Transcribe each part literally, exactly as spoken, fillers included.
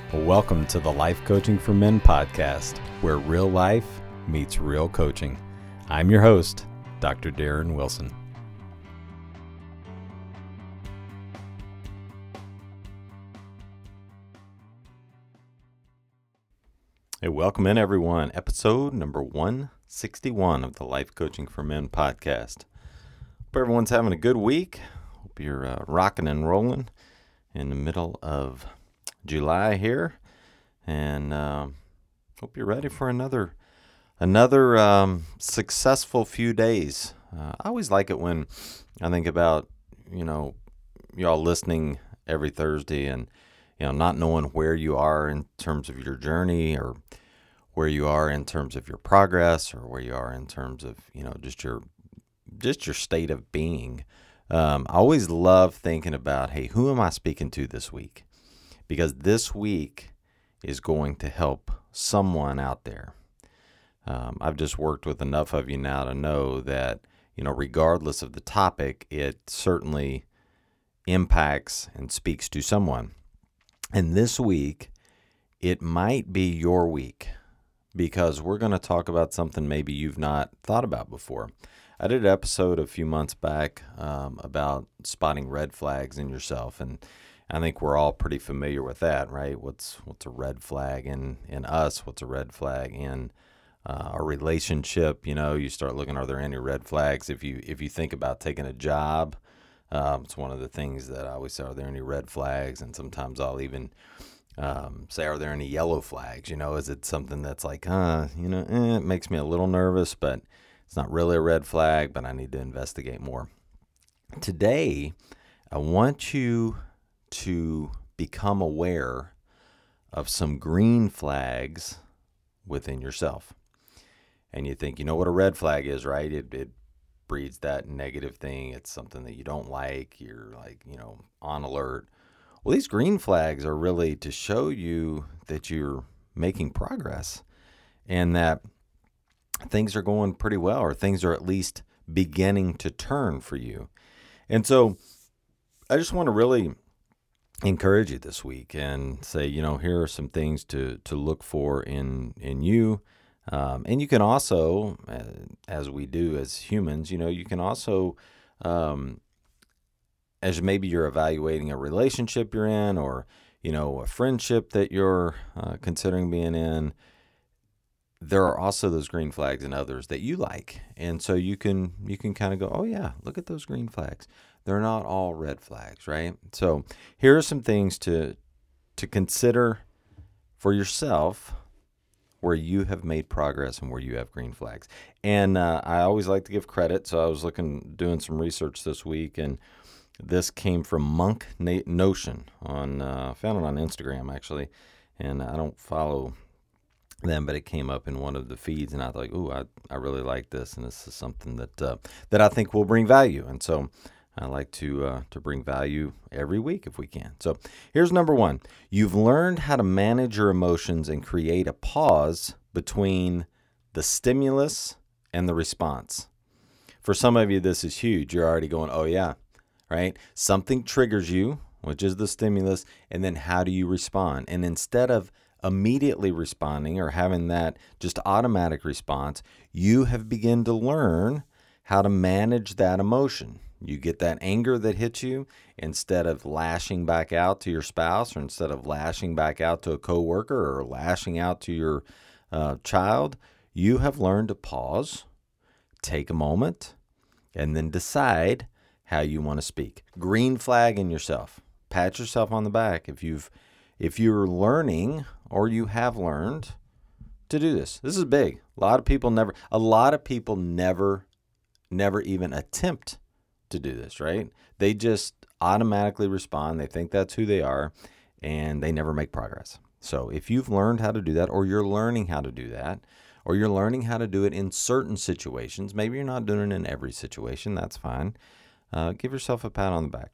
Welcome to the Life Coaching for Men podcast, where real life meets real coaching. I'm your host, Doctor Darren Wilson. Hey, welcome in everyone. Episode number one sixty-one of the Life Coaching for Men podcast. Hope everyone's having a good week. Hope you're uh, rocking and rolling in the middle of July here, and uh, hope you're ready for another another um, successful few days. Uh, I always like it when I think about, you know, y'all listening every Thursday and, you know, not knowing where you are in terms of your journey, or where you are in terms of your progress, or where you are in terms of, you know, just your just your state of being. Um, I always love thinking about, hey, who am I speaking to this week? Because this week is going to help someone out there. Um, I've just worked with enough of you now to know that, you know, regardless of the topic, it certainly impacts and speaks to someone. And this week, it might be your week, because we're going to talk about something maybe you've not thought about before. I did an episode a few months back um, about spotting red flags in yourself, and I think we're all pretty familiar with that, right? What's what's a red flag in, in us? What's a red flag in uh, a relationship? You know, you start looking, are there any red flags? If you if you think about taking a job, um, it's one of the things that I always say, are there any red flags? And sometimes I'll even um, say, are there any yellow flags? You know, is it something that's like, uh, you know, eh, it makes me a little nervous, but it's not really a red flag, but I need to investigate more. Today, I want you to become aware of some green flags within yourself. And you think, you know what a red flag is, right? It, it breeds that negative thing. It's something that you don't like. You're like, you know, on alert. Well, these green flags are really to show you that you're making progress and that things are going pretty well, or things are at least beginning to turn for you. And so I just want to really encourage you this week and say, you know, here are some things to to look for in in you. Um, and you can also, uh, as we do as humans, you know, you can also, um, as maybe you're evaluating a relationship you're in, or, you know, a friendship that you're uh, considering being in, there are also those green flags in others that you like. And so you can you can kind of go, oh yeah, look at those green flags. They're not all red flags, right? So here are some things to to consider for yourself where you have made progress and where you have green flags. And uh, I always like to give credit. So I was looking, doing some research this week, and this came from Monk Notion on, uh, found it on Instagram actually. And I don't follow them, but it came up in one of the feeds, and I thought, ooh, I, I really like this, and this is something that uh, that I think will bring value. And so I like to uh, to bring value every week if we can. So here's number one. You've learned how to manage your emotions and create a pause between the stimulus and the response. For some of you, this is huge. You're already going, oh yeah, right? Something triggers you, which is the stimulus, and then how do you respond? And instead of immediately responding or having that just automatic response, you have begun to learn how to manage that emotion. You get that anger that hits you, instead of lashing back out to your spouse, or instead of lashing back out to a coworker, or lashing out to your uh, child, you have learned to pause, take a moment, and then decide how you want to speak. Green flag in yourself. Pat yourself on the back if you've if you're learning, or you have learned to do this. This is big. A lot of people never, a lot of people never, never even attempt to do this, right? They just automatically respond. They think that's who they are, and they never make progress. So if you've learned how to do that, or you're learning how to do that, or you're learning how to do it in certain situations, maybe you're not doing it in every situation, that's fine. Uh, give yourself a pat on the back.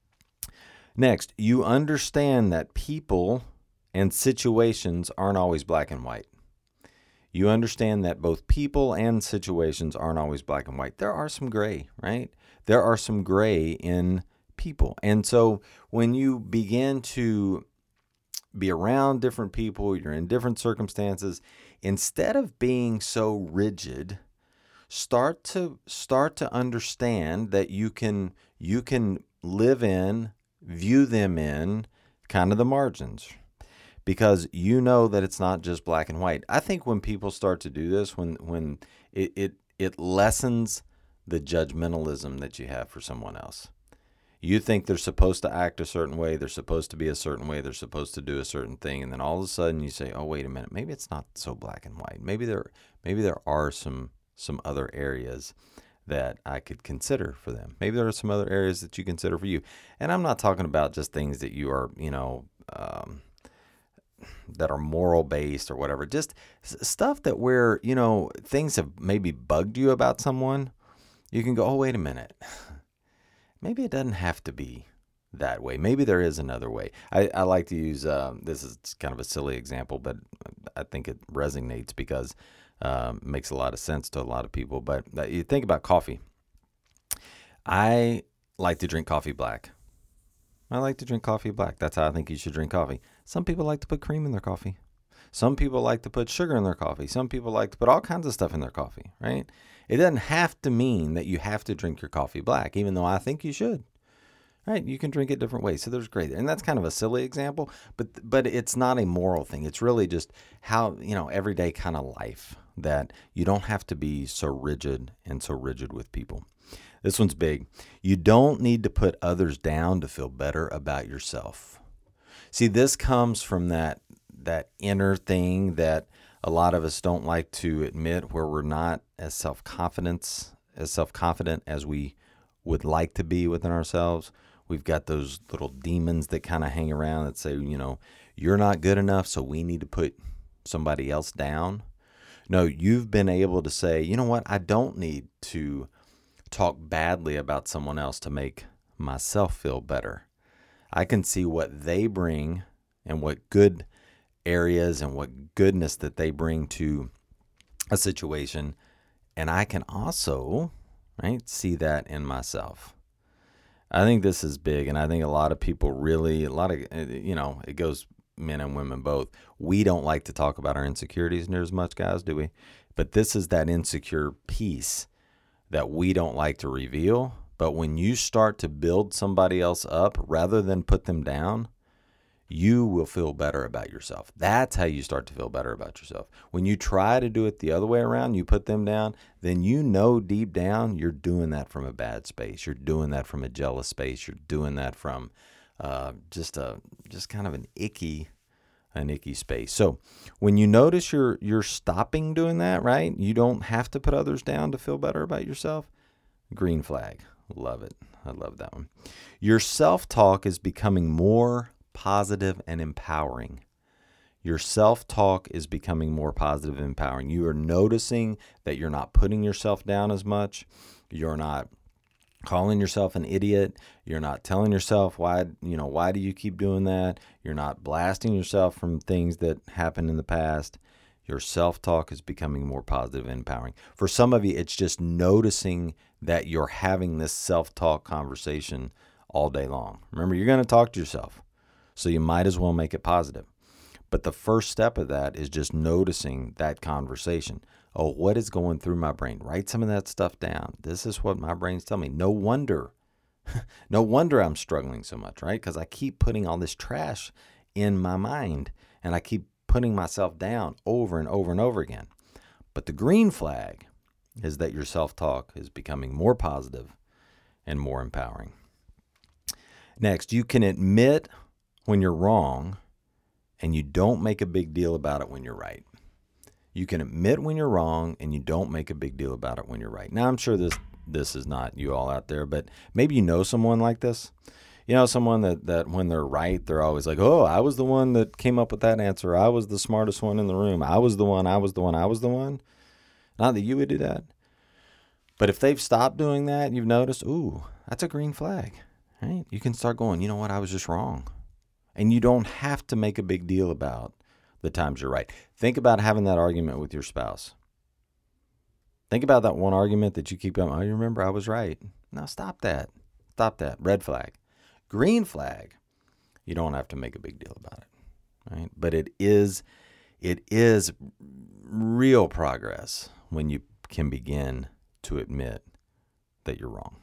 Next, you understand that people and situations aren't always black and white. You understand that both people and situations aren't always black and white. There are some gray, right? There are some gray in people. And so when you begin to be around different people, you're in different circumstances. Instead of being so rigid, start to start to understand that you can you can live in, view them in kind of the margins, because you know that it's not just black and white. I think when people start to do this, when when it it, it lessens the judgmentalism that you have for someone else. You think they're supposed to act a certain way, they're supposed to be a certain way, they're supposed to do a certain thing, and then all of a sudden you say, "Oh, wait a minute, maybe it's not so black and white. Maybe there maybe there are some some other areas that I could consider for them. Maybe there are some other areas that you consider for you." And I'm not talking about just things that you are, you know, um, that are moral based or whatever. Just stuff that where, you know, things have maybe bugged you about someone. You can go, "Oh, wait a minute. Maybe it doesn't have to be that way. Maybe there is another way." I, I like to use, uh, this is kind of a silly example, but I think it resonates because um, it makes a lot of sense to a lot of people. But uh, you think about coffee. I like to drink coffee black. I like to drink coffee black. That's how I think you should drink coffee. Some people like to put cream in their coffee. Some people like to put sugar in their coffee. Some people like to put all kinds of stuff in their coffee, right? It doesn't have to mean that you have to drink your coffee black, even though I think you should, right? You can drink it different ways. So there's great. And that's kind of a silly example, but but it's not a moral thing. It's really just how, you know, everyday kind of life, that you don't have to be so rigid and so rigid with people. This one's big. You don't need to put others down to feel better about yourself. See, this comes from that that inner thing that a lot of us don't like to admit, where we're not as self-confident as self-confident as we would like to be within ourselves. We've got those little demons that kind of hang around that say, you know, "You're not good enough, so we need to put somebody else down." No, you've been able to say, "You know what? I don't need to talk badly about someone else to make myself feel better. I can see what they bring and what good areas and what goodness that they bring to a situation, and I can also, right, see that in myself." I think this is big, and I think a lot of people really, a lot of, you know, it goes men and women both. We don't like to talk about our insecurities near as much, guys, do we? But this is that insecure piece that we don't like to reveal. But when you start to build somebody else up rather than put them down, you will feel better about yourself. That's how you start to feel better about yourself. When you try to do it the other way around, you put them down, then you know deep down you're doing that from a bad space. You're doing that from a jealous space. You're doing that from uh, just a just kind of an icky, an icky space. So when you notice you're you're stopping doing that, right? You don't have to put others down to feel better about yourself. Green flag. Love it. I love that one. Your self-talk is becoming more positive and empowering. Your self-talk is becoming more positive and empowering. You are noticing that you're not putting yourself down as much. You're not calling yourself an idiot. You're not telling yourself, why, you know, why do you keep doing that? You're not blasting yourself from things that happened in the past. Your self-talk is becoming more positive and empowering. For some of you, it's just noticing that you're having this self-talk conversation all day long. Remember, you're going to talk to yourself, so you might as well make it positive. But the first step of that is just noticing that conversation. Oh, what is going through my brain? Write some of that stuff down. This is what my brain's telling me. No wonder, no wonder I'm struggling so much, right? Because I keep putting all this trash in my mind, and I keep putting myself down over and over and over again. But the green flag is that your self-talk is becoming more positive and more empowering. Next, you can admit when you're wrong, and you don't make a big deal about it when you're right. You can admit when you're wrong, and you don't make a big deal about it when you're right. Now, I'm sure this this is not you all out there, but maybe you know someone like this. You know, someone that, that when they're right, they're always like, "Oh, I was the one that came up with that answer. I was the smartest one in the room. I was the one, I was the one, I was the one." Not that you would do that. But if they've stopped doing that, you've noticed, ooh, that's a green flag, right? You can start going, you know what, I was just wrong. And you don't have to make a big deal about the times you're right. Think about having that argument with your spouse. Think about that one argument that you keep going, "Oh, you remember, I was right." Now stop that. Stop that. Red flag. Green flag, you don't have to make a big deal about it. right? But it is, it is real progress when you can begin to admit that you're wrong.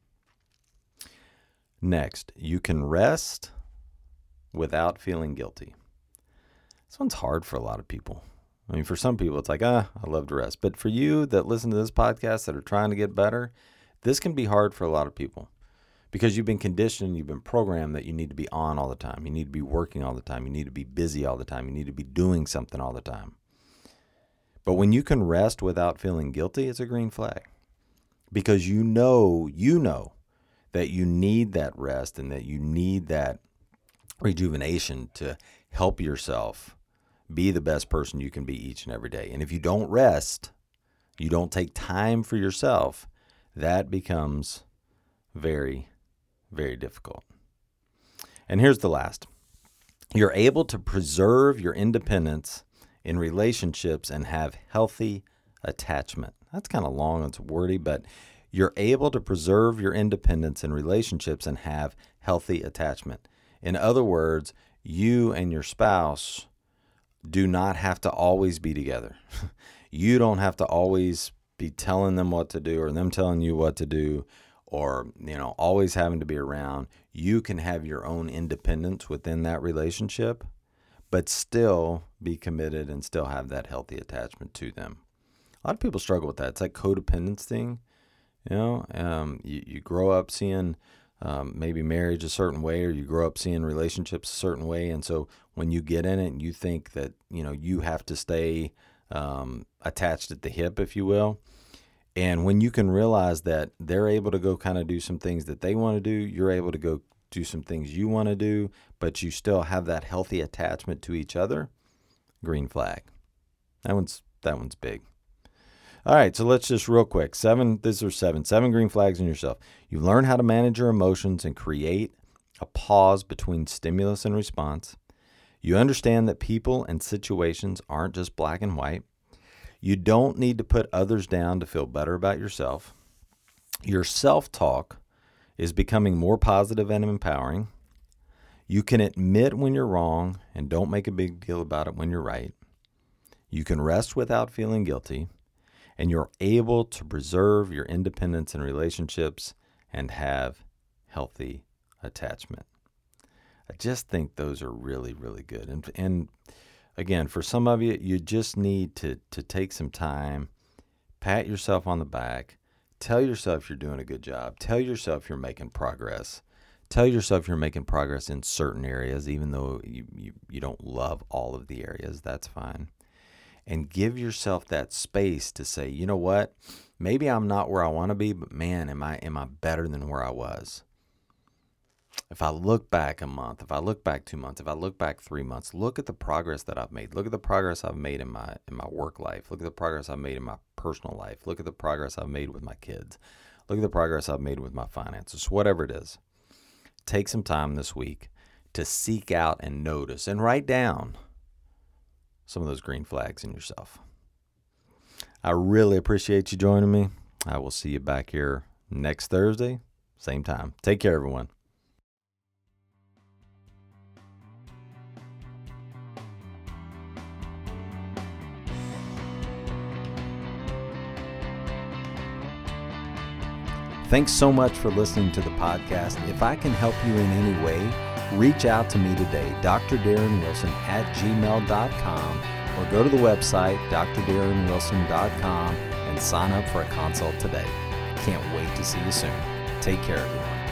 Next, you can rest without feeling guilty. This one's hard for a lot of people. I mean, for some people, it's like, ah, I love to rest. But for you that listen to this podcast that are trying to get better, this can be hard for a lot of people because you've been conditioned, you've been programmed that you need to be on all the time. You need to be working all the time. You need to be busy all the time. You need to be doing something all the time. But when you can rest without feeling guilty, it's a green flag because you know, you know that you need that rest and that you need that rejuvenation to help yourself be the best person you can be each and every day. And if you don't rest, you don't take time for yourself, that becomes very, very difficult. And here's the last. You're able to preserve your independence in relationships and have healthy attachment. That's kind of long, it's wordy, but you're able to preserve your independence in relationships and have healthy attachment. In other words, you and your spouse do not have to always be together. You don't have to always be telling them what to do or them telling you what to do or, you know, always having to be around. You can have your own independence within that relationship, but still be committed and still have that healthy attachment to them. A lot of people struggle with that. It's like codependence thing. You know, um, you, you grow up seeing um, maybe marriage a certain way, or you grow up seeing relationships a certain way. And so when you get in it and you think that, you know, you have to stay um, attached at the hip, if you will. And when you can realize that they're able to go kind of do some things that they want to do, you're able to go do some things you want to do, but you still have that healthy attachment to each other, green flag. That one's, that one's big. All right, so let's just real quick. Seven, these are seven, seven green flags in yourself. You learn how to manage your emotions and create a pause between stimulus and response. You understand that people and situations aren't just black and white. You don't need to put others down to feel better about yourself. Your self-talk is becoming more positive and empowering. You can admit when you're wrong and don't make a big deal about it when you're right. You can rest without feeling guilty. And you're able to preserve your independence in relationships and have healthy attachment. I just think those are really, really good. And and again, for some of you, you just need to to take some time, pat yourself on the back, tell yourself you're doing a good job, tell yourself you're making progress, tell yourself you're making progress in certain areas, even though you, you, you don't love all of the areas, that's fine. And give yourself that space to say, you know what, maybe I'm not where I want to be, but man, am I am I better than where I was? If I look back a month, if I look back two months, if I look back three months, look at the progress that I've made. Look at the progress I've made in my in my work life. Look at the progress I've made in my personal life. Look at the progress I've made with my kids. Look at the progress I've made with my finances, whatever it is. Take some time this week to seek out and notice and write down some of those green flags in yourself. I really appreciate you joining me. I will see you back here next Thursday, same time. Take care, everyone. Thanks so much for listening to the podcast. If I can help you in any way, reach out to me today, D R Darren Wilson at gmail dot com, or go to the website, D R Darren Wilson dot com, and sign up for a consult today. Can't wait to see you soon. Take care, everyone.